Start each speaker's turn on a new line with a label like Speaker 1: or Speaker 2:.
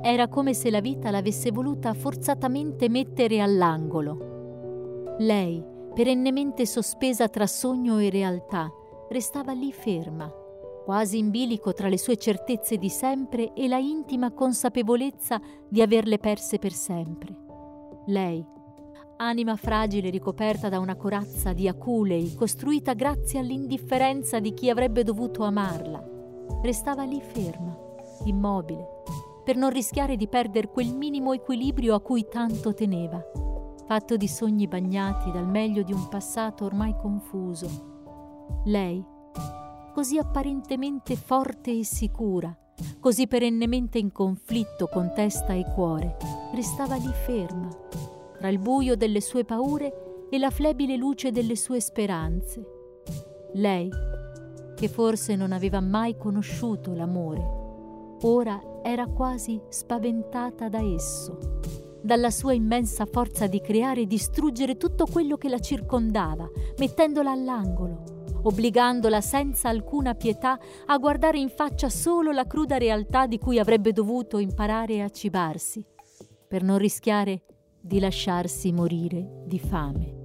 Speaker 1: Era come se la vita l'avesse voluta forzatamente mettere all'angolo. Lei, perennemente sospesa tra sogno e realtà, restava lì ferma, quasi in bilico tra le sue certezze di sempre e la intima consapevolezza di averle perse per sempre. Lei, anima fragile ricoperta da una corazza di aculei costruita grazie all'indifferenza di chi avrebbe dovuto amarla, restava lì ferma, immobile, per non rischiare di perdere quel minimo equilibrio a cui tanto teneva, fatto di sogni bagnati dal meglio di un passato ormai confuso. Lei, così apparentemente forte e sicura, così perennemente in conflitto con testa e cuore, restava lì ferma, tra il buio delle sue paure e la flebile luce delle sue speranze. Lei, che forse non aveva mai conosciuto l'amore, ora era quasi spaventata da esso, dalla sua immensa forza di creare e distruggere tutto quello che la circondava, mettendola all'angolo, obbligandola senza alcuna pietà a guardare in faccia solo la cruda realtà di cui avrebbe dovuto imparare a cibarsi, per non rischiare di lasciarsi morire di fame.